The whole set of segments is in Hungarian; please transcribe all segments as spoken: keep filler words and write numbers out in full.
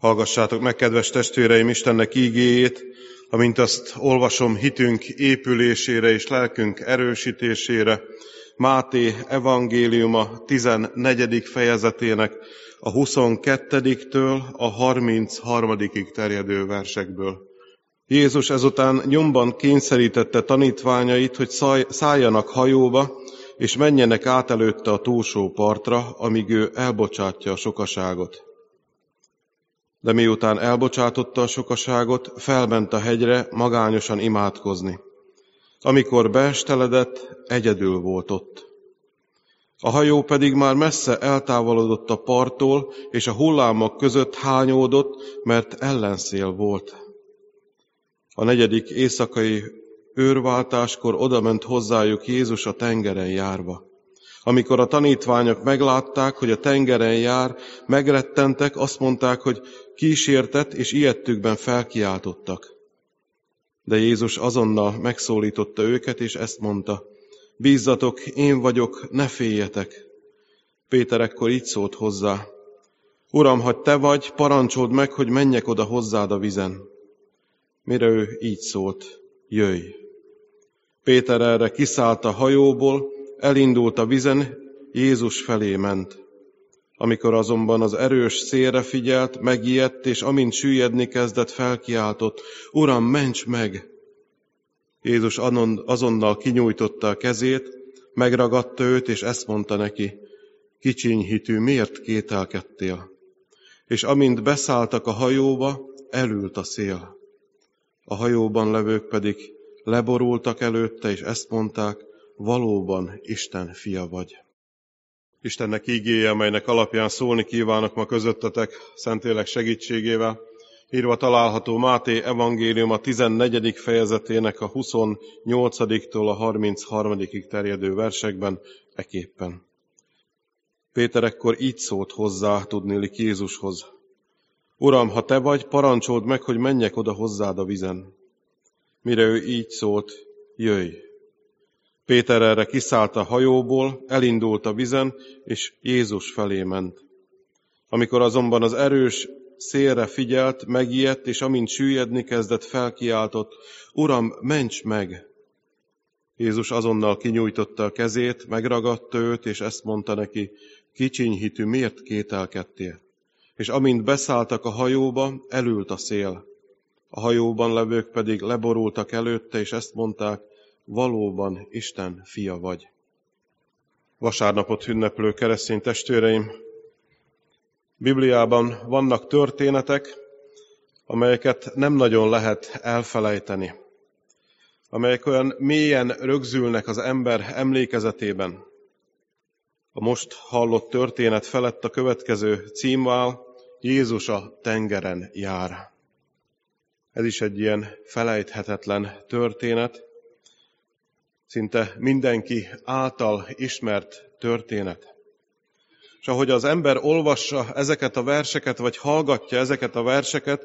Hallgassátok meg, kedves testvéreim, Istennek ígéjét, amint azt olvasom hitünk épülésére és lelkünk erősítésére, Máté evangéliuma tizennegyedik fejezetének a huszonkettediktől a harmincharmadikig terjedő versekből. Jézus ezután nyomban kényszerítette tanítványait, hogy szálljanak hajóba, és menjenek át előtte a túlsó partra, amíg ő elbocsátja a sokaságot. De miután elbocsátotta a sokaságot, felment a hegyre magányosan imádkozni. Amikor beesteledett, egyedül volt ott. A hajó pedig már messze eltávolodott a parttól, és a hullámok között hányódott, mert ellenszél volt. A negyedik éjszakai őrváltáskor odament hozzájuk Jézus a tengeren járva. Amikor a tanítványok meglátták, hogy a tengeren jár, megrettentek, azt mondták, hogy kísértett, és ijedtükben felkiáltottak. De Jézus azonnal megszólította őket, és ezt mondta: bízzatok, én vagyok, ne féljetek. Péter ekkor így szólt hozzá: Uram, ha te vagy, parancsold meg, hogy menjek oda hozzád a vizen. Mire ő így szólt: jöjj. Péter erre kiszállt a hajóból, elindult a vizen, Jézus felé ment. Amikor azonban az erős szélre figyelt, megijedt, és amint süllyedni kezdett, felkiáltott: Uram, ments meg! Jézus azonnal kinyújtotta a kezét, megragadta őt, és ezt mondta neki: kicsiny hitű, miért kételkedtél? És amint beszálltak a hajóba, elült a szél. A hajóban levők pedig leborultak előtte, és ezt mondták: valóban Isten fia vagy. Istennek ígéje, amelynek alapján szólni kívánok ma közöttetek, Szentlélek segítségével, írva található Máté evangéliuma tizennegyedik fejezetének a huszonnyolcadiktól a harmincharmadikig terjedő versekben eképpen. Péter ekkor így szólt hozzá, tudniillik Jézushoz: Uram, ha te vagy, parancsold meg, hogy menjek oda hozzád a vizen. Mire ő így szólt: jöjj. Péter erre kiszállt a hajóból, elindult a vizen, és Jézus felé ment. Amikor azonban az erős szélre figyelt, megijedt, és amint süllyedni kezdett, felkiáltott: Uram, ments meg! Jézus azonnal kinyújtotta a kezét, megragadta őt, és ezt mondta neki: kicsiny hitű, miért kételkedtél? És amint beszálltak a hajóba, elült a szél. A hajóban levők pedig leborultak előtte, és ezt mondták: valóban Isten fia vagy. Vasárnapot ünneplő keresztény testvéreim, Bibliában vannak történetek, amelyeket nem nagyon lehet elfelejteni, amelyek olyan mélyen rögzülnek az ember emlékezetében. A most hallott történet felett a következő cím áll: Jézus a tengeren jár. Ez is egy ilyen felejthetetlen történet, szinte mindenki által ismert történet. És ahogy az ember olvassa ezeket a verseket, vagy hallgatja ezeket a verseket,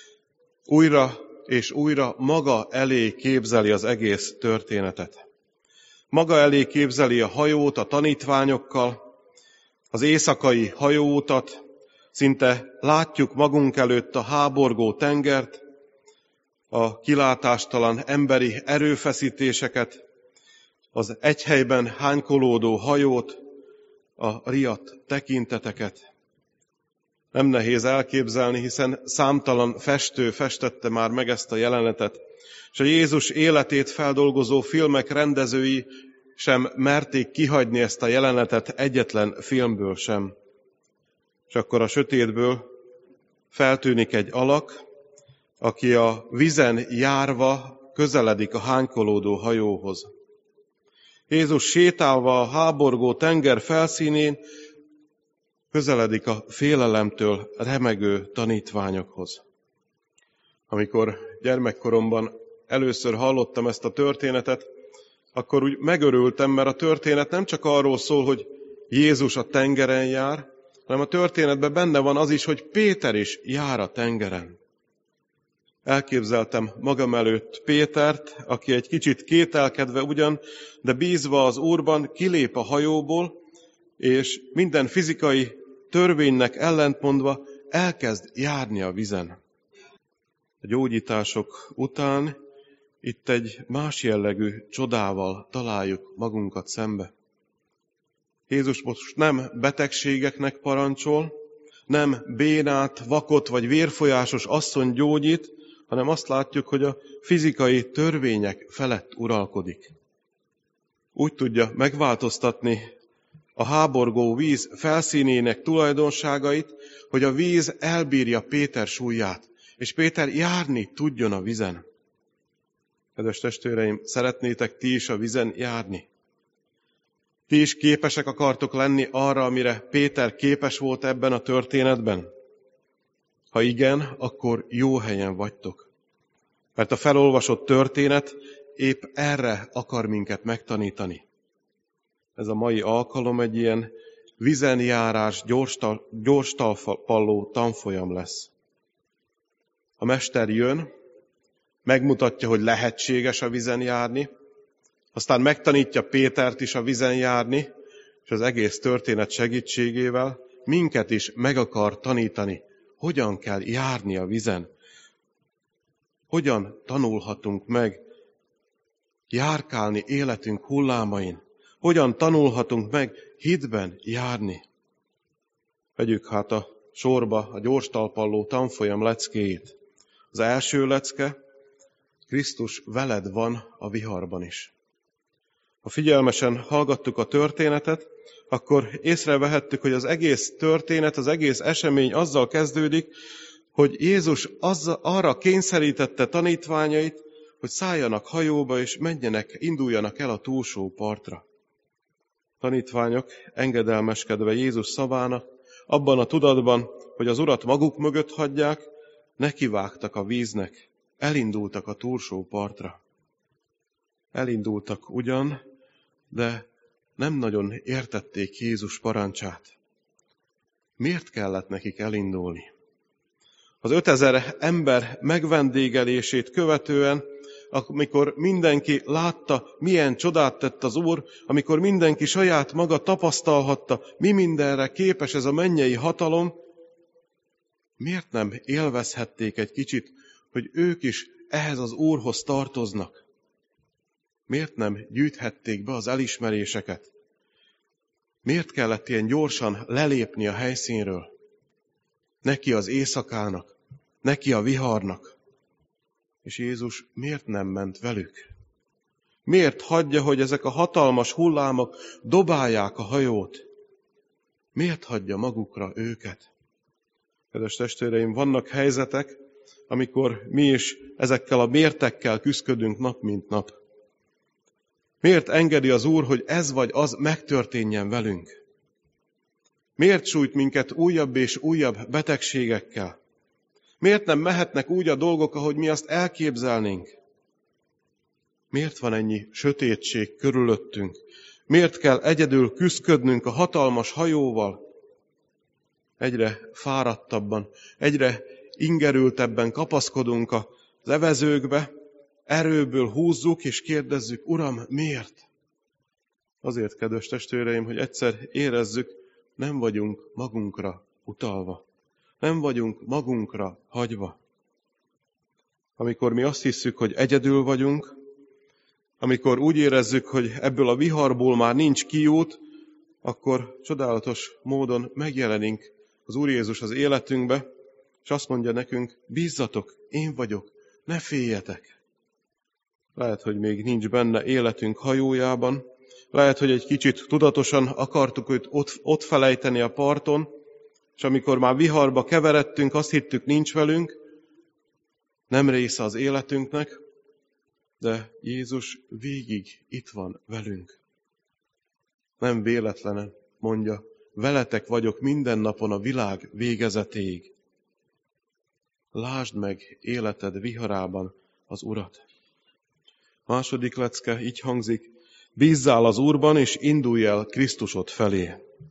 újra és újra maga elé képzeli az egész történetet. Maga elé képzeli a hajót a tanítványokkal, az éjszakai hajóutat, szinte látjuk magunk előtt a háborgó tengert, a kilátástalan emberi erőfeszítéseket, az egy helyben hánykolódó hajót, a riadt tekinteteket. Nem nehéz elképzelni, hiszen számtalan festő festette már meg ezt a jelenetet, és a Jézus életét feldolgozó filmek rendezői sem merték kihagyni ezt a jelenetet egyetlen filmből sem. És akkor a sötétből feltűnik egy alak, aki a vizen járva közeledik a hánykolódó hajóhoz. Jézus sétálva a háborgó tenger felszínén közeledik a félelemtől remegő tanítványokhoz. Amikor gyermekkoromban először hallottam ezt a történetet, akkor úgy megörültem, mert a történet nem csak arról szól, hogy Jézus a tengeren jár, hanem a történetben benne van az is, hogy Péter is jár a tengeren. Elképzeltem magam előtt Pétert, aki egy kicsit kételkedve ugyan, de bízva az Úrban kilép a hajóból, és minden fizikai törvénynek ellentmondva elkezd járni a vizen. A gyógyítások után itt egy más jellegű csodával találjuk magunkat szembe. Jézus most nem betegségeknek parancsol, nem bénát, vakot vagy vérfolyásos asszony gyógyít, hanem azt látjuk, hogy a fizikai törvények felett uralkodik. Úgy tudja megváltoztatni a háborgó víz felszínének tulajdonságait, hogy a víz elbírja Péter súlyát, és Péter járni tudjon a vizen. Kedves testvéreim, szeretnétek ti is a vizen járni? Ti is képesek akartok lenni arra, amire Péter képes volt ebben a történetben? Ha igen, akkor jó helyen vagytok. Mert a felolvasott történet épp erre akar minket megtanítani. Ez a mai alkalom egy ilyen vizenjárás, gyors talpalló tanfolyam lesz. A mester jön, megmutatja, hogy lehetséges a vizen járni, aztán megtanítja Pétert is a vizen járni, és az egész történet segítségével minket is meg akar tanítani, hogyan kell járni a vizen. Hogyan tanulhatunk meg járkálni életünk hullámain. Hogyan tanulhatunk meg hitben járni. Vegyük hát a sorba a gyors talpalló tanfolyam leckéjét. Az első lecke, Krisztus veled van a viharban is. Ha figyelmesen hallgattuk a történetet, akkor észrevehettük, hogy az egész történet, az egész esemény azzal kezdődik, hogy Jézus azzal, arra kényszerítette tanítványait, hogy szálljanak hajóba és menjenek, induljanak el a túlsó partra. Tanítványok engedelmeskedve Jézus szavának, abban a tudatban, hogy az Urat maguk mögött hagyják, nekivágtak a víznek, elindultak a túlsó partra. Elindultak ugyan, de nem nagyon értették Jézus parancsát. Miért kellett nekik elindulni? Az ötezer ember megvendégelését követően, amikor mindenki látta, milyen csodát tett az Úr, amikor mindenki saját maga tapasztalhatta, mi mindenre képes ez a mennyei hatalom, miért nem élvezhették egy kicsit, hogy ők is ehhez az Úrhoz tartoznak? Miért nem gyűjthették be az elismeréseket? Miért kellett ilyen gyorsan lelépni a helyszínről? Neki az éjszakának, neki a viharnak. És Jézus miért nem ment velük? Miért hagyja, hogy ezek a hatalmas hullámok dobálják a hajót? Miért hagyja magukra őket? Kedves testvéreim, vannak helyzetek, amikor mi is ezekkel a mértekkel küszködünk nap mint nap. Miért engedi az Úr, hogy ez vagy az megtörténjen velünk? Miért sújt minket újabb és újabb betegségekkel? Miért nem mehetnek úgy a dolgok, ahogy mi azt elképzelnénk? Miért van ennyi sötétség körülöttünk? Miért kell egyedül küszködnünk a hatalmas hajóval? Egyre fáradtabban, egyre ingerültebben kapaszkodunk az evezőkbe, erőből húzzuk és kérdezzük, Uram, miért? Azért, kedves testvéreim, hogy egyszer érezzük, nem vagyunk magunkra utalva. Nem vagyunk magunkra hagyva. Amikor mi azt hisszük, hogy egyedül vagyunk, amikor úgy érezzük, hogy ebből a viharból már nincs kiút, akkor csodálatos módon megjelenik az Úr Jézus az életünkbe, és azt mondja nekünk, bízzatok, én vagyok, ne féljetek. Lehet, hogy még nincs benne életünk hajójában, lehet, hogy egy kicsit tudatosan akartuk őt ott, ott felejteni a parton, és amikor már viharba keveredtünk, azt hittük, nincs velünk, nem része az életünknek, de Jézus végig itt van velünk. Nem véletlenen mondja, veletek vagyok minden napon a világ végezetéig. Lásd meg életed viharában az Urat. Második lecke így hangzik, bízzál az Úrban, és indulj el Krisztusod felé.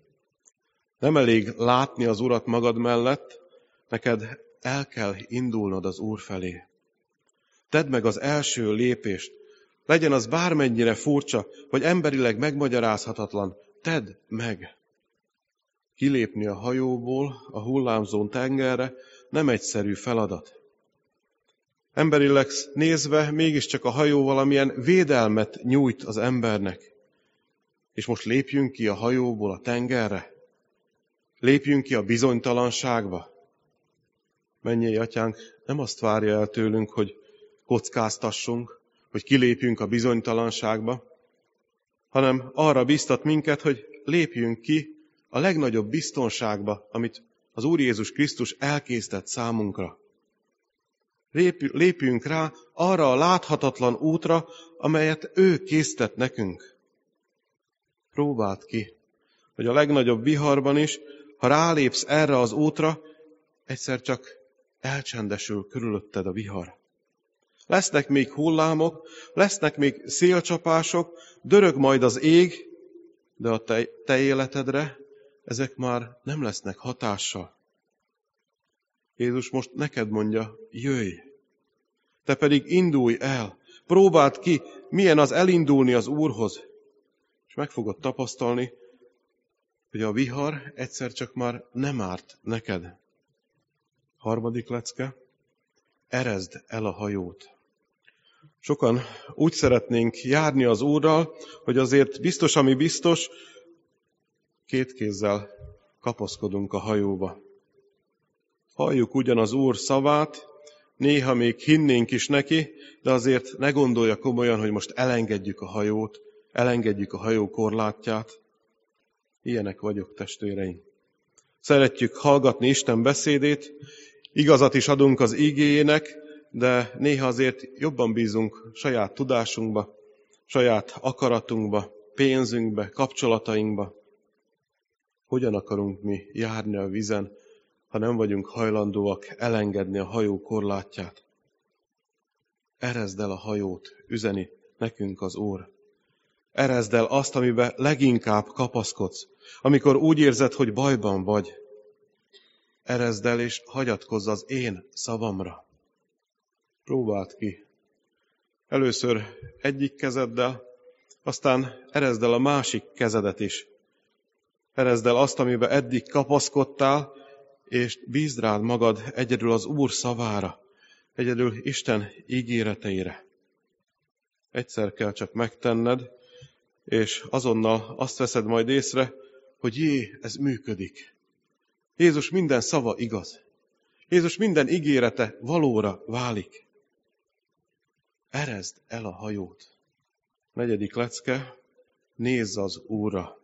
Nem elég látni az Urat magad mellett, neked el kell indulnod az Úr felé. Tedd meg az első lépést, legyen az bármennyire furcsa, vagy emberileg megmagyarázhatatlan, tedd meg. Kilépni a hajóból a hullámzó tengerre nem egyszerű feladat. Emberileg nézve mégiscsak a hajó valamilyen védelmet nyújt az embernek. És most lépjünk ki a hajóból a tengerre? Lépjünk ki a bizonytalanságba? Mennyei Atyánk nem azt várja el tőlünk, hogy kockáztassunk, hogy kilépjünk a bizonytalanságba, hanem arra biztat minket, hogy lépjünk ki a legnagyobb biztonságba, amit az Úr Jézus Krisztus elkészített számunkra. Lépjünk rá arra a láthatatlan útra, amelyet ő készített nekünk. Próbáld ki, hogy a legnagyobb viharban is, ha rálépsz erre az útra, egyszer csak elcsendesül körülötted a vihar. Lesznek még hullámok, lesznek még szélcsapások, dörög majd az ég, de a te, te életedre ezek már nem lesznek hatással. Jézus most neked mondja, jöjj, te pedig indulj el, próbáld ki, milyen az elindulni az Úrhoz, és meg fogod tapasztalni, hogy a vihar egyszer csak már nem árt neked. Harmadik lecke, erezd el a hajót. Sokan úgy szeretnénk járni az Úrral, hogy azért biztos, ami biztos, két kézzel kapaszkodunk a hajóba. Halljuk ugyan az Úr szavát, néha még hinnénk is neki, de azért ne gondolja komolyan, hogy most elengedjük a hajót, elengedjük a hajó korlátját. Ilyenek vagyok, testvéreim. Szeretjük hallgatni Isten beszédét, igazat is adunk az igéjének, de néha azért jobban bízunk saját tudásunkba, saját akaratunkba, pénzünkbe, kapcsolatainkba. Hogyan akarunk mi járni a vízen, ha nem vagyunk hajlandóak elengedni a hajó korlátját? Erezd el a hajót, üzeni nekünk az Úr. Erezd el azt, amiben leginkább kapaszkodsz, amikor úgy érzed, hogy bajban vagy. Erezd el és hagyatkozz az én szavamra. Próbáld ki. Először egyik kezeddel, aztán erezd el a másik kezedet is. Erezd el azt, amiben eddig kapaszkodtál, és bízd rád magad egyedül az Úr szavára, egyedül Isten ígéreteire. Egyszer kell csak megtenned, és azonnal azt veszed majd észre, hogy jé, ez működik. Jézus minden szava igaz. Jézus minden ígérete valóra válik. Erezd el a hajót. Negyedik lecke, nézz az Úrra.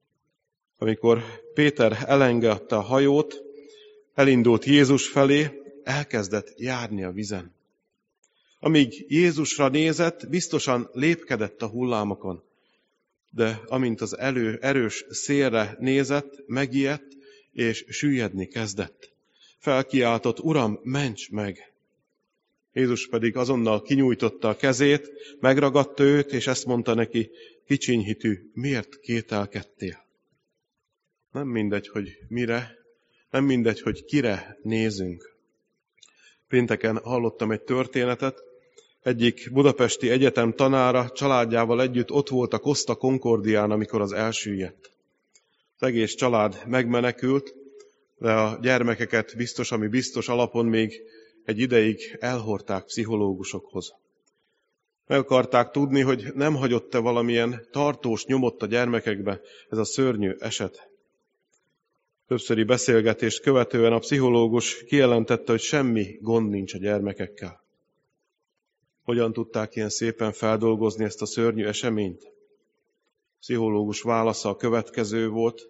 Amikor Péter elengedte a hajót, elindult Jézus felé, elkezdett járni a vizen. Amíg Jézusra nézett, biztosan lépkedett a hullámokon, de amint az elő erős szélre nézett, megijedt, és süllyedni kezdett. Felkiáltott, Uram, ments meg! Jézus pedig azonnal kinyújtotta a kezét, megragadta őt, és ezt mondta neki, kicsiny hitű, miért kételkedtél? Nem mindegy, hogy mire, nem mindegy, hogy kire nézünk. Pénteken hallottam egy történetet, egyik budapesti egyetem tanára családjával együtt ott volt a Costa Concordián, amikor az elsüllyedt. Az egész család megmenekült, de a gyermekeket biztos, ami biztos alapon még egy ideig elhordták pszichológusokhoz. Meg akarták tudni, hogy nem hagyott-e valamilyen tartós nyomot a gyermekekbe ez a szörnyű eset. Többszöri beszélgetést követően a pszichológus kijelentette, hogy semmi gond nincs a gyermekekkel. Hogyan tudták ilyen szépen feldolgozni ezt a szörnyű eseményt? A pszichológus válasza a következő volt.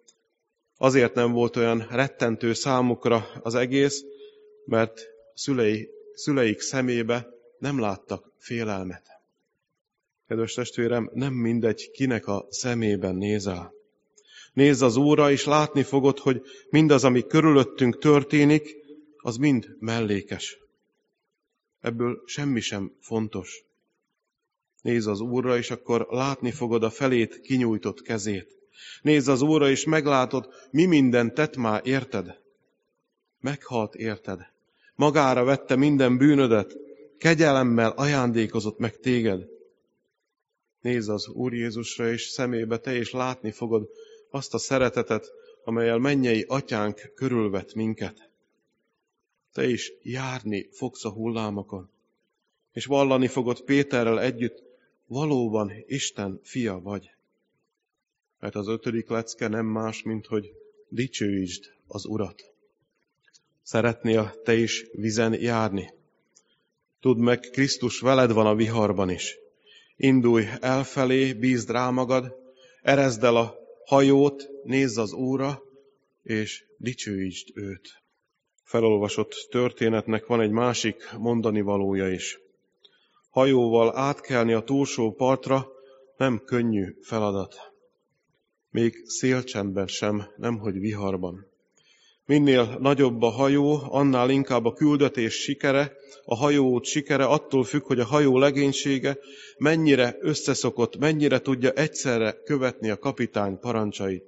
Azért nem volt olyan rettentő számukra az egész, mert szülei, szüleik szemébe nem láttak félelmet. Kedves testvérem, nem mindegy, kinek a szemében nézel. Nézz az Úrra, és látni fogod, hogy mindaz, ami körülöttünk történik, az mind mellékes. Ebből semmi sem fontos. Nézz az Úrra, és akkor látni fogod a felét kinyújtott kezét. Nézz az Úrra, és meglátod, mi mindent tett már érted. Meghalt érted. Magára vette minden bűnödet, kegyelemmel ajándékozott meg téged. Nézz az Úr Jézusra, és szemébe te is látni fogod azt a szeretetet, amellyel mennyei atyánk körülvet minket. Te is járni fogsz a hullámokon, és vallani fogod Péterrel együtt, valóban Isten fia vagy. Mert az ötödik lecke nem más, mint hogy dicsőítsd az Urat. Szeretnél te is vizen járni? Tudd meg, Krisztus veled van a viharban is. Indulj elfelé, bízd rá magad, erezd el a hajót, nézz az Úrra, és dicsőítsd őt. Felolvasott történetnek van egy másik mondani valója is. Hajóval átkelni a túlsó partra nem könnyű feladat. Még szélcsendben sem, nemhogy viharban. Minél nagyobb a hajó, annál inkább a küldetés sikere, a hajóút sikere attól függ, hogy a hajó legénysége mennyire összeszokott, mennyire tudja egyszerre követni a kapitány parancsait.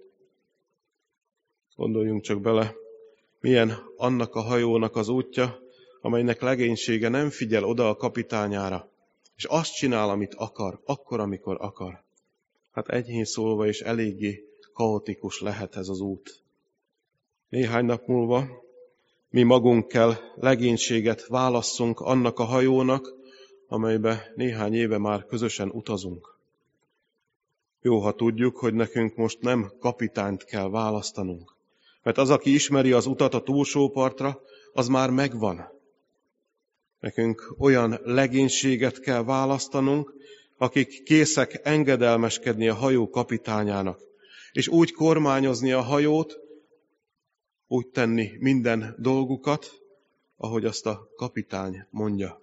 Gondoljunk csak bele, milyen annak a hajónak az útja, amelynek legénysége nem figyel oda a kapitányára, és azt csinál, amit akar, akkor, amikor akar. Hát enyhén szólva is eléggé kaotikus lehet ez az út. Néhány nap múlva mi magunk kell legénységet válasszunk annak a hajónak, amelybe néhány éve már közösen utazunk. Jó, ha tudjuk, hogy nekünk most nem kapitányt kell választanunk, mert az, aki ismeri az utat a túlsó partra, az már megvan. Nekünk olyan legénységet kell választanunk, akik készek engedelmeskedni a hajó kapitányának, és úgy kormányozni a hajót, úgy tenni minden dolgukat, ahogy azt a kapitány mondja.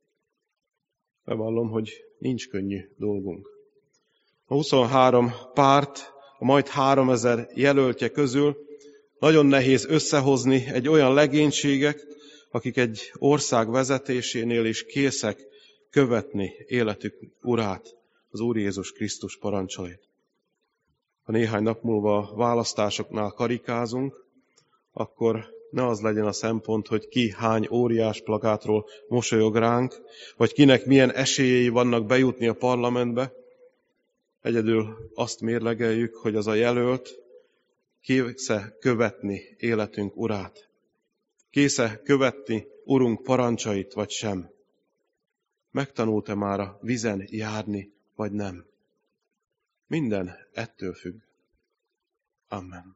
Bevallom, hogy nincs könnyű dolgunk. A huszonhárom párt, a majd háromezer jelöltje közül nagyon nehéz összehozni egy olyan legénységet, akik egy ország vezetésénél is készek követni életük urát, az Úr Jézus Krisztus parancsait. Ha néhány nap múlva a választásoknál karikázunk, akkor ne az legyen a szempont, hogy ki hány óriás plakátról mosolyog ránk, vagy kinek milyen esélyei vannak bejutni a parlamentbe. Egyedül azt mérlegeljük, hogy az a jelölt késze követni életünk urát. Késze követni Urunk parancsait, vagy sem. Megtanult-e már a vizen járni, vagy nem? Minden ettől függ. Amen.